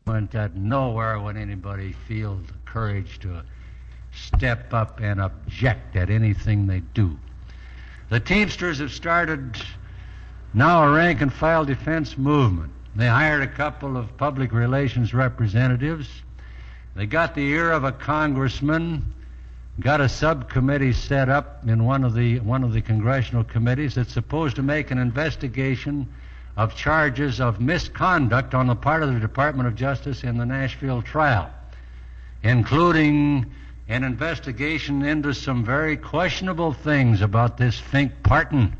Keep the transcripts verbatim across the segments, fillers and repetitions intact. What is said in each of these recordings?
that nowhere would anybody feel the courage to step up and object at anything they do. The Teamsters have started now a rank-and-file defense movement. They hired a couple of public relations representatives. They got the ear of a congressman, got a subcommittee set up in one of the one of the congressional committees that's supposed to make an investigation of charges of misconduct on the part of the Department of Justice in the Nashville trial, including an investigation into some very questionable things about this Fink Parton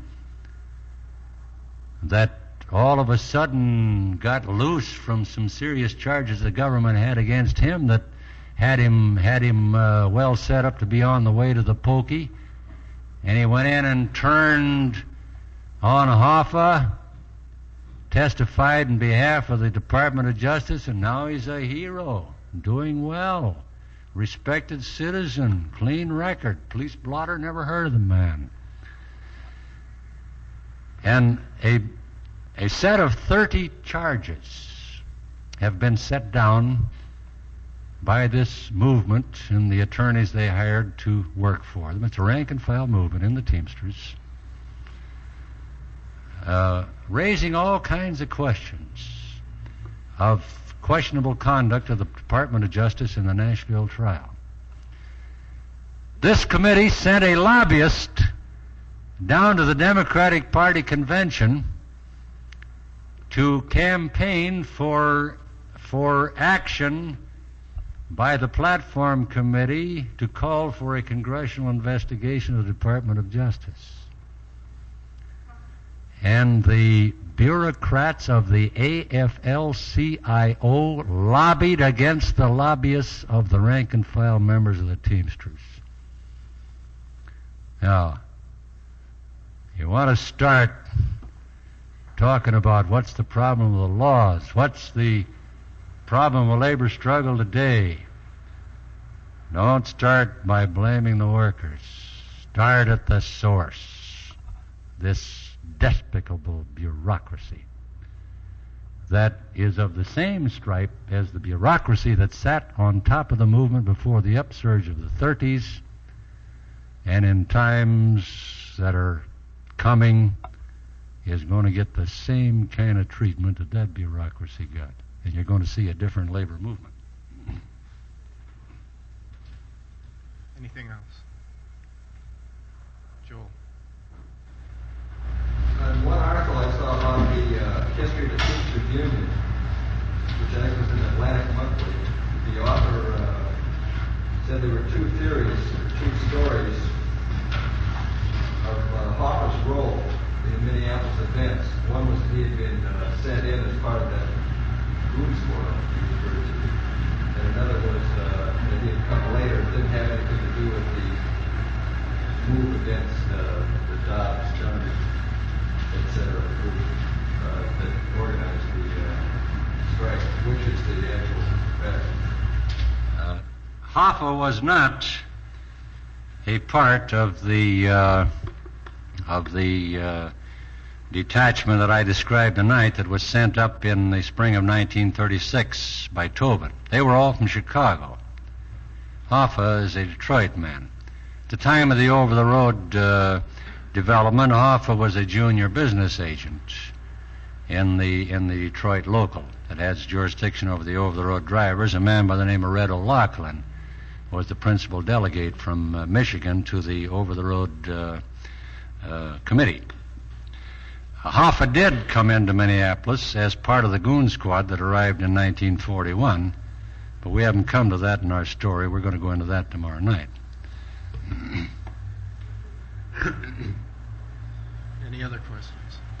that all of a sudden got loose from some serious charges the government had against him that had him had him uh, well set up to be on the way to the pokey. And he went in and turned on Hoffa, testified in behalf of the Department of Justice, and now he's a hero, doing well, respected citizen, clean record, police blotter, never heard of the man. And a a set of thirty charges have been set down by this movement and the attorneys they hired to work for them. It's a rank-and-file movement in the Teamsters, uh, raising all kinds of questions of questionable conduct of the Department of Justice in the Nashville trial. This committee sent a lobbyist down to the Democratic Party convention to campaign for for action by the Platform Committee to call for a congressional investigation of the Department of Justice. And the bureaucrats of the A F L C I O lobbied against the lobbyists of the rank-and-file members of the Teamsters. Now, you want to start talking about what's the problem with the laws, what's the problem with labor struggle today. Don't start by blaming the workers. Start at the source. This despicable bureaucracy that is of the same stripe as the bureaucracy that sat on top of the movement before the upsurge of the thirties, and in times that are coming is going to get the same kind of treatment that that bureaucracy got. And you're going to see a different labor movement. Anything else? Joel. In one article I saw about the uh, history of the Teamsters Union, which I think was in Atlantic Monthly, the author uh, said there were two theories, two stories of uh, Hoffa's role in the Minneapolis events. One was that he had been uh, sent in as part of that Goon Squad he referred to, and another was uh, that he had come later. It didn't have anything to do with the move against uh, the Dobbs, Jones, et cetera, group uh, that organized the uh, strike. Which is the actual fact? Uh, Hoffa was not a part of the uh, of the uh, detachment that I described tonight that was sent up in the spring of nineteen thirty-six by Tobin. They were all from Chicago. Hoffa is a Detroit man. At the time of the over-the-road uh, development, Hoffa was a junior business agent in the in the Detroit local that has jurisdiction over the over-the-road drivers. A man by the name of Red O'Loughlin was the principal delegate from uh, Michigan to the over-the-road uh, uh, committee. Hoffa did come into Minneapolis as part of the Goon Squad that arrived in nineteen forty-one, but we haven't come to that in our story. We're going to go into that tomorrow night. Any other questions?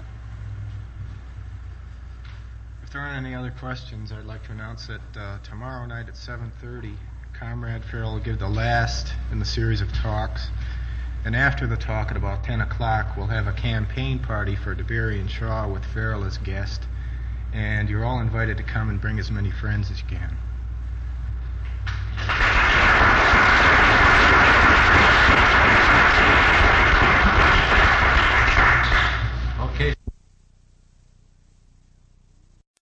If there aren't any other questions, I'd like to announce that uh, tomorrow night at seven thirty, Comrade Farrell will give the last in the series of talks. And after the talk at about ten o'clock, we'll have a campaign party for DeBerry and Shaw with Farrell as guest. And you're all invited to come and bring as many friends as you can.